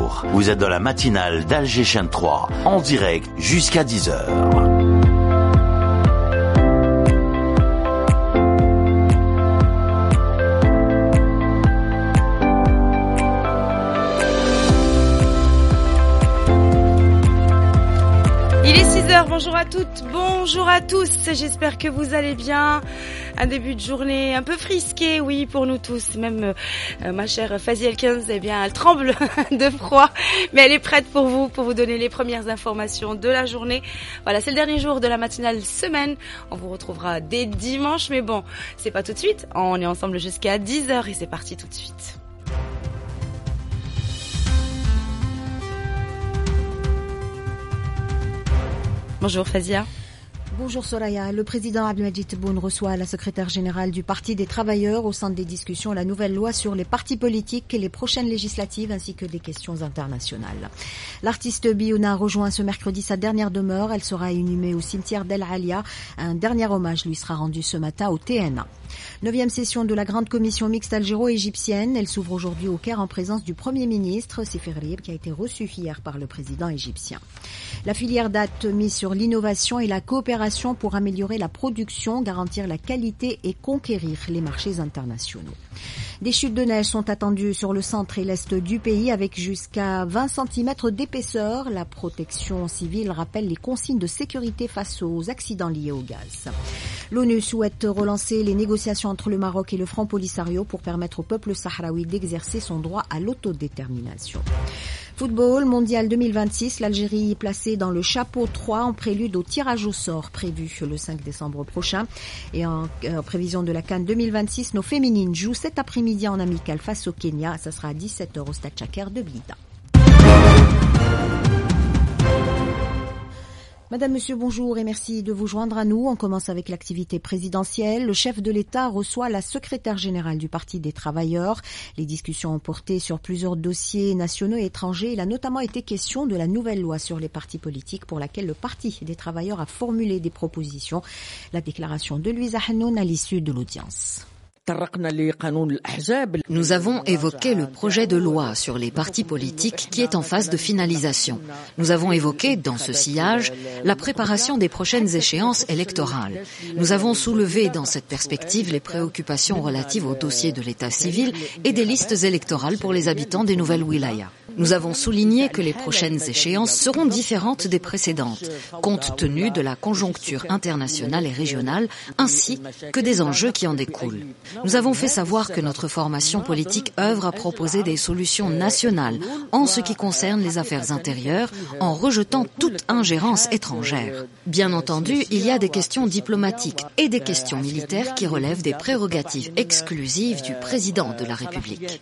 bonjour. Vous êtes dans la matinale d'Alger Chaîne 3, en direct jusqu'à 10h. Bonjour à toutes, bonjour à tous, j'espère que vous allez bien. Un début de journée un peu frisqué, oui, pour nous tous. Même ma chère Fazia El-15, eh bien, elle tremble de froid, mais elle est prête pour vous donner les premières informations de la journée. Voilà, c'est le dernier jour de la matinale semaine. On vous retrouvera dès dimanche, mais bon, c'est pas tout de suite. On est ensemble jusqu'à 10h et c'est parti tout de suite. Bonjour Fazia. Bonjour Soraya. Le président Abdelmadjid Tebboune reçoit la secrétaire générale du Parti des travailleurs au centre des discussions la nouvelle loi sur les partis politiques et les prochaines législatives ainsi que des questions internationales. L'artiste Biouna rejoint ce mercredi sa dernière demeure. Elle sera inhumée au cimetière d'El Alia. Un dernier hommage lui sera rendu ce matin au TNA. 9e session de la grande commission mixte algéro-égyptienne. Elle s'ouvre aujourd'hui au Caire en présence du Premier ministre Sifir Rib qui a été reçu hier par le président égyptien. La filière date mise sur l'innovation et la coopération pour améliorer la production, garantir la qualité et conquérir les marchés internationaux. Des chutes de neige sont attendues sur le centre et l'est du pays avec jusqu'à 20 cm d'épaisseur. La protection civile rappelle les consignes de sécurité face aux accidents liés au gaz. L'ONU souhaite relancer les négociations entre le Maroc et le Front Polisario pour permettre au peuple sahraoui d'exercer son droit à l'autodétermination. Football mondial 2026, l'Algérie placée dans le chapeau 3 en prélude au tirage au sort prévu le 5 décembre prochain. Et en prévision de la CAN 2026, nos féminines jouent cet après-midi en amical face au Kenya. Ça sera à 17h au Stade Chaker de Blida. Madame, Monsieur, bonjour et merci de vous joindre à nous. On commence avec l'activité présidentielle. Le chef de l'État reçoit la secrétaire générale du Parti des travailleurs. Les discussions ont porté sur plusieurs dossiers nationaux et étrangers. Il a notamment été question de la nouvelle loi sur les partis politiques pour laquelle le Parti des travailleurs a formulé des propositions. La déclaration de Louisa Hanoun à l'issue de l'audience. Nous avons évoqué le projet de loi sur les partis politiques qui est en phase de finalisation. Nous avons évoqué, dans ce sillage, la préparation des prochaines échéances électorales. Nous avons soulevé dans cette perspective les préoccupations relatives au dossier de l'état civil et des listes électorales pour les habitants des nouvelles wilayas. Nous avons souligné que les prochaines échéances seront différentes des précédentes, compte tenu de la conjoncture internationale et régionale, ainsi que des enjeux qui en découlent. Nous avons fait savoir que notre formation politique œuvre à proposer des solutions nationales en ce qui concerne les affaires intérieures, en rejetant toute ingérence étrangère. Bien entendu, il y a des questions diplomatiques et des questions militaires qui relèvent des prérogatives exclusives du président de la République.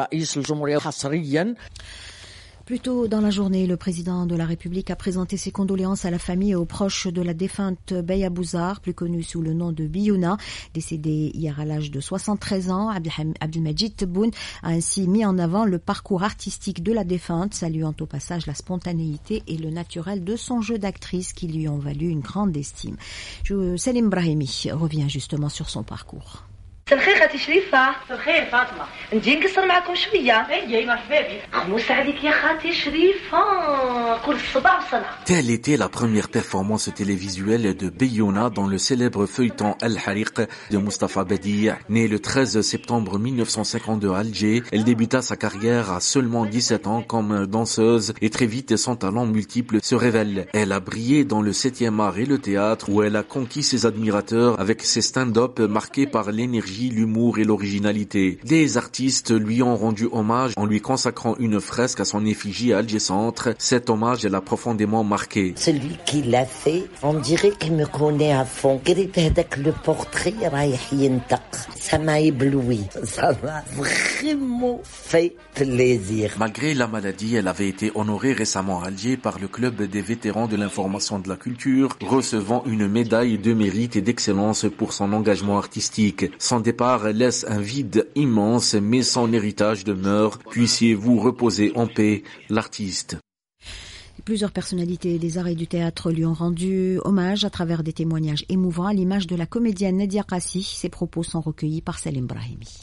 Plus tôt dans la journée, le président de la République a présenté ses condoléances à la famille et aux proches de la défunte Beya Bouzar, plus connue sous le nom de Biouna, décédée hier à l'âge de 73 ans. Abdelmadjid Tebboune a ainsi mis en avant le parcours artistique de la défunte, saluant au passage la spontanéité et le naturel de son jeu d'actrice qui lui ont valu une grande estime. Salim Brahimi revient justement sur son parcours. الخير خالتي شريفة. الخير فاطمة. نجي نقصر معكم شوية. اي مرحبا بك. خموس عليك يا خالتي شريفة. كل الصباح وصنعة. Telle était la première performance télévisuelle de Biouna dans le célèbre feuilleton Al-Hariq de Mustafa Badi. Née le 13 septembre 1952 à Alger, elle débuta sa carrière à seulement 17 ans comme danseuse et très vite son talent multiple se révèle. Elle a brillé dans le 7e art et le théâtre où elle a conquis ses admirateurs avec ses stand-up marqués par l'énergie, l'humour et l'originalité. Des artistes lui ont rendu hommage en lui consacrant une fresque à son effigie à Alger Centre. Cet hommage l'a profondément marqué. Celui qui l'a fait, on dirait qu'il me connaît à fond. Le portrait, ça m'a ébloui. Ça m'a vraiment fait plaisir. Malgré la maladie, elle avait été honorée récemment à Alger par le club des vétérans de l'information de la culture, recevant une médaille de mérite et d'excellence pour son engagement artistique. Son départ laisse un vide immense, mais son héritage demeure. Puissiez-vous reposer en paix, l'artiste. Plusieurs personnalités des arts et du théâtre lui ont rendu hommage à travers des témoignages émouvants à l'image de la comédienne Nadia Qassi. Ses propos sont recueillis par Salim Brahimi.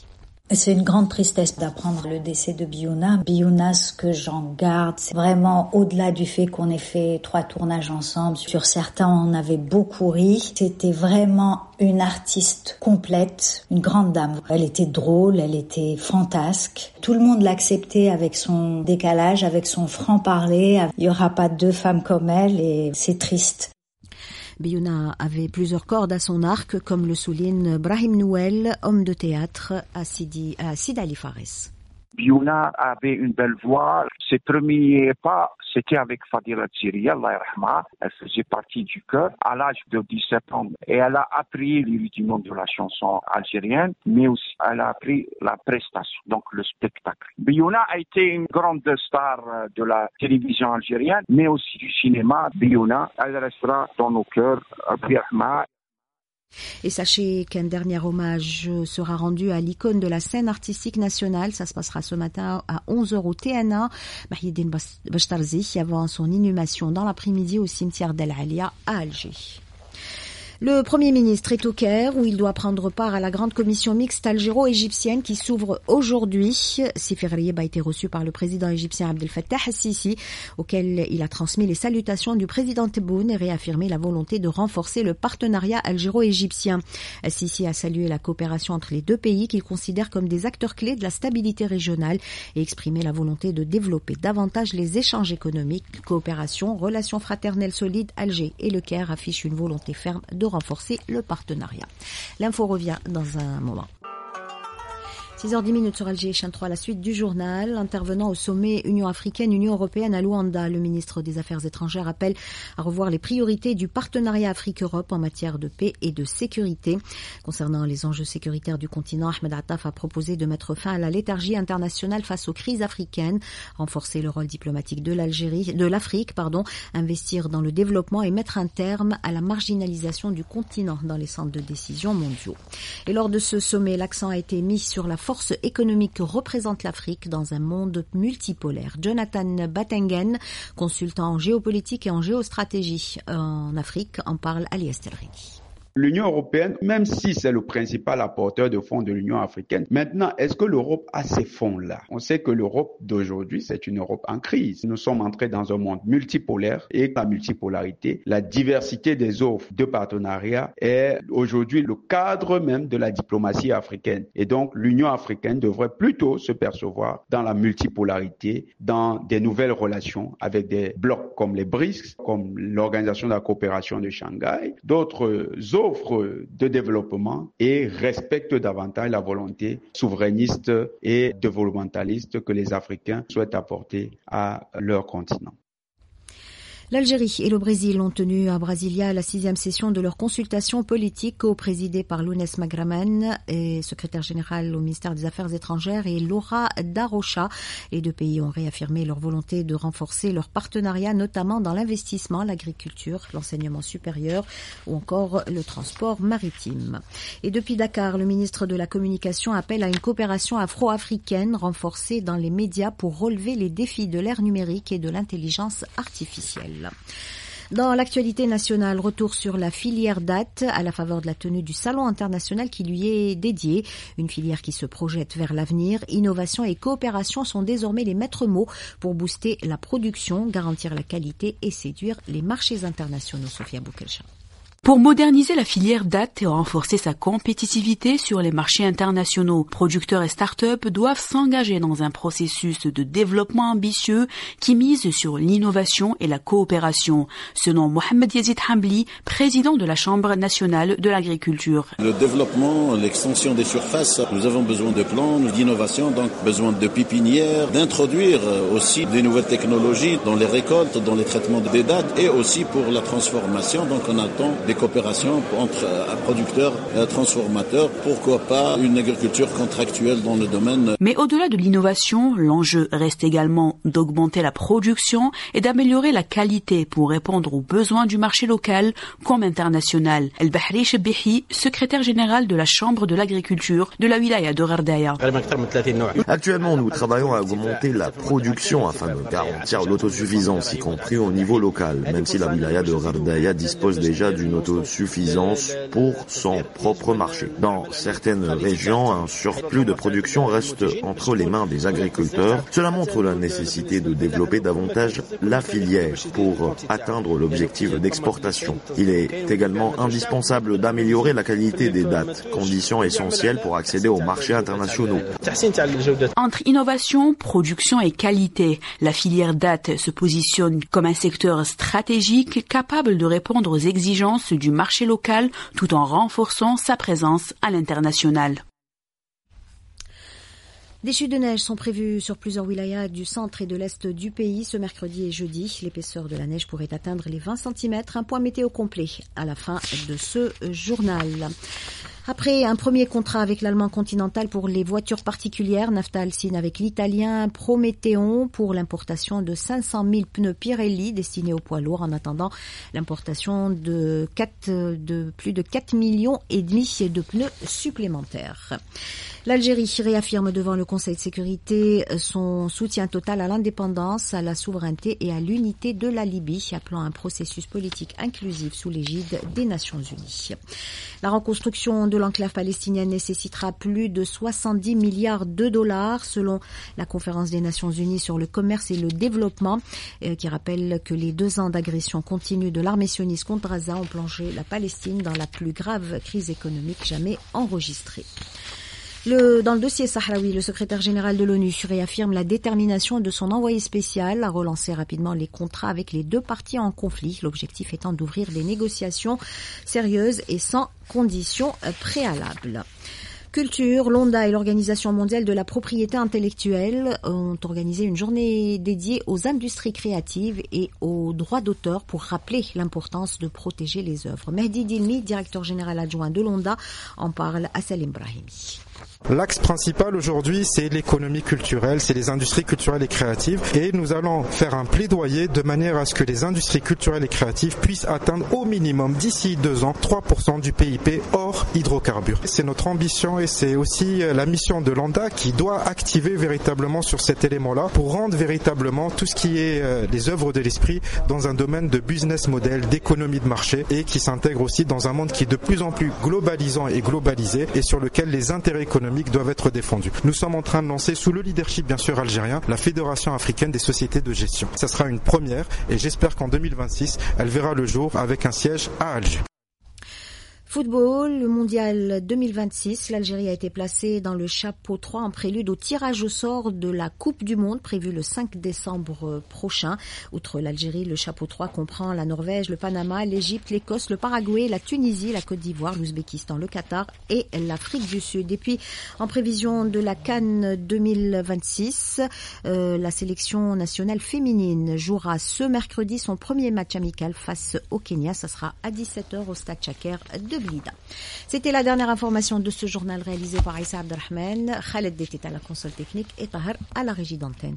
C'est une grande tristesse d'apprendre le décès de Biouna. Biouna, ce que j'en garde, c'est vraiment au-delà du fait qu'on ait fait 3 tournages ensemble. Sur certains, on avait beaucoup ri. C'était vraiment une artiste complète, une grande dame. Elle était drôle, elle était fantasque. Tout le monde l'acceptait avec son décalage, avec son franc-parler. Il n'y aura pas 2 femmes comme elle et c'est triste. Biouna avait plusieurs cordes à son arc, comme le souligne Brahim Nouel, homme de théâtre à Sidi Ali Fares. Biouna avait une belle voix. Ses premiers pas, c'était avec Fadila Tsiri, Allah yarhamha. Elle faisait partie du chœur à l'âge de 17 ans. Et elle a appris les rudiments de la chanson algérienne, mais aussi elle a appris la prestation, donc le spectacle. Biouna a été une grande star de la télévision algérienne, mais aussi du cinéma. Biouna, elle restera dans nos cœurs. Allah yarhamha. Et sachez qu'un dernier hommage sera rendu à l'icône de la scène artistique nationale. Ça se passera ce matin à 11h au TNA. Mahieddine Bachtarzi avant son inhumation dans l'après-midi au cimetière d'El Alia à Alger. Le Premier ministre est au Caire où il doit prendre part à la grande commission mixte algéro-égyptienne qui s'ouvre aujourd'hui. Sifir Rieb a été reçu par le président égyptien Abdel Fattah al-Sisi auquel il a transmis les salutations du président Tebboune et réaffirmé la volonté de renforcer le partenariat algéro-égyptien. Al-Sisi a salué la coopération entre les 2 pays qu'il considère comme des acteurs clés de la stabilité régionale et exprimé la volonté de développer davantage les échanges économiques, coopération, relations fraternelles solides. Alger et le Caire affichent une volonté ferme de renforcer le partenariat. L'info revient dans un moment. 6h10 sur Alger, chaîne 3, la suite du journal. Intervenant au sommet Union africaine-Union européenne à Luanda, le ministre des Affaires étrangères appelle à revoir les priorités du partenariat Afrique-Europe en matière de paix et de sécurité. Concernant les enjeux sécuritaires du continent, Ahmed Attaf a proposé de mettre fin à la léthargie internationale face aux crises africaines, renforcer le rôle diplomatique de l'Afrique, investir dans le développement et mettre un terme à la marginalisation du continent dans les centres de décision mondiaux. Et lors de ce sommet, l'accent a été mis sur la force économique que représente l'Afrique dans un monde multipolaire. Jonathan Batengen, consultant en géopolitique et en géostratégie en Afrique, en parle à Lies Telrigui. L'Union européenne, même si c'est le principal apporteur de fonds de l'Union africaine, maintenant, est-ce que l'Europe a ces fonds-là? On sait que l'Europe d'aujourd'hui, c'est une Europe en crise. Nous sommes entrés dans un monde multipolaire et la multipolarité, la diversité des offres de partenariat est aujourd'hui le cadre même de la diplomatie africaine. Et donc, l'Union africaine devrait plutôt se percevoir dans la multipolarité, dans des nouvelles relations avec des blocs comme les BRICS, comme l'Organisation de la coopération de Shanghai, d'autres offres de développement et respecte davantage la volonté souverainiste et développementaliste que les Africains souhaitent apporter à leur continent. L'Algérie et le Brésil ont tenu à Brasilia la 6e session de leur consultation politique co-présidée par Lounès Magraman, secrétaire général au ministère des Affaires étrangères, et Laura Darocha. Les 2 pays ont réaffirmé leur volonté de renforcer leur partenariat, notamment dans l'investissement, l'agriculture, l'enseignement supérieur ou encore le transport maritime. Et depuis Dakar, le ministre de la Communication appelle à une coopération afro-africaine renforcée dans les médias pour relever les défis de l'ère numérique et de l'intelligence artificielle. Dans l'actualité nationale, retour sur la filière date à la faveur de la tenue du Salon international qui lui est dédié. Une filière qui se projette vers l'avenir. Innovation et coopération sont désormais les maîtres mots pour booster la production, garantir la qualité et séduire les marchés internationaux. Sophia Boukelcha. Pour moderniser la filière date et renforcer sa compétitivité sur les marchés internationaux, producteurs et start-up doivent s'engager dans un processus de développement ambitieux qui mise sur l'innovation et la coopération, selon Mohamed Yazid Hambli, président de la Chambre nationale de l'agriculture. Le développement, l'extension des surfaces, nous avons besoin de plans, d'innovation, donc besoin de pépinières, d'introduire aussi des nouvelles technologies dans les récoltes, dans les traitements des dattes et aussi pour la transformation. Donc on attend des coopérations entre producteurs et transformateurs. Pourquoi pas une agriculture contractuelle dans le domaine. Mais au-delà de l'innovation, l'enjeu reste également d'augmenter la production et d'améliorer la qualité pour répondre aux besoins du marché local comme international. El Bahri Chebihi, secrétaire général de la Chambre de l'agriculture de la wilaya de Ghardaya. Actuellement, nous travaillons à augmenter la production afin de garantir l'autosuffisance, y compris au niveau local, même si la wilaya de Ghardaya dispose déjà d'une autosuffisance pour son propre marché. Dans certaines régions, un surplus de production reste entre les mains des agriculteurs. Cela montre la nécessité de développer davantage la filière pour atteindre l'objectif d'exportation. Il est également indispensable d'améliorer la qualité des dates, condition essentielle pour accéder aux marchés internationaux. Entre innovation, production et qualité, la filière date se positionne comme un secteur stratégique capable de répondre aux exigences du marché local tout en renforçant sa présence à l'international. Des chutes de neige sont prévues sur plusieurs wilayas du centre et de l'est du pays ce mercredi et jeudi. L'épaisseur de la neige pourrait atteindre les 20 cm. Un point météo complet à la fin de ce journal. Après un premier contrat avec l'allemand Continental pour les voitures particulières, Naftal signe avec l'italien Prometeon pour l'importation de 500 000 pneus Pirelli destinés aux poids lourds en attendant l'importation de plus de 4,5 millions de pneus supplémentaires. L'Algérie réaffirme devant le Conseil de sécurité son soutien total à l'indépendance, à la souveraineté et à l'unité de la Libye, appelant un processus politique inclusif sous l'égide des Nations Unies. La reconstruction de l'enclave palestinienne nécessitera plus de 70 milliards de dollars selon la Conférence des Nations Unies sur le commerce et le développement, qui rappelle que les 2 ans d'agression continue de l'armée sioniste contre Gaza ont plongé la Palestine dans la plus grave crise économique jamais enregistrée. Dans le dossier sahraoui, le secrétaire général de l'ONU réaffirme la détermination de son envoyé spécial à relancer rapidement les contrats avec les 2 parties en conflit, l'objectif étant d'ouvrir des négociations sérieuses et sans conditions préalables. Culture, l'ONDA et l'Organisation mondiale de la propriété intellectuelle ont organisé une journée dédiée aux industries créatives et aux droits d'auteur pour rappeler l'importance de protéger les œuvres. Mehdi Dilmi, directeur général adjoint de l'ONDA, en parle à Salim Brahimi. L'axe principal aujourd'hui, c'est l'économie culturelle, c'est les industries culturelles et créatives. Et nous allons faire un plaidoyer de manière à ce que les industries culturelles et créatives puissent atteindre au minimum, d'ici 2 ans, 3% du PIB hors hydrocarbures. C'est notre ambition et c'est aussi la mission de l'ONDA qui doit activer véritablement sur cet élément-là pour rendre véritablement tout ce qui est les œuvres de l'esprit dans un domaine de business model, d'économie de marché et qui s'intègre aussi dans un monde qui est de plus en plus globalisant et globalisé et sur lequel les intérêts économiques doivent être défendus. Nous sommes en train de lancer, sous le leadership bien sûr algérien, la Fédération africaine des sociétés de gestion. Ça sera une première et j'espère qu'en 2026, elle verra le jour avec un siège à Alger. Football, le mondial 2026, l'Algérie a été placée dans le chapeau 3 en prélude au tirage au sort de la Coupe du Monde prévu le 5 décembre prochain. Outre l'Algérie, le chapeau 3 comprend la Norvège, le Panama, l'Égypte, l'Écosse, le Paraguay, la Tunisie, la Côte d'Ivoire, l'Ouzbékistan, le Qatar et l'Afrique du Sud. Et puis, en prévision de la CAN 2026, la sélection nationale féminine jouera ce mercredi son premier match amical face au Kenya. Ça sera à 17h au Stade Chaker de Blida. C'était la dernière information de ce journal réalisé par Aïssa Abdelrahman, Khaled était à la console technique et Tahar à la régie d'antenne.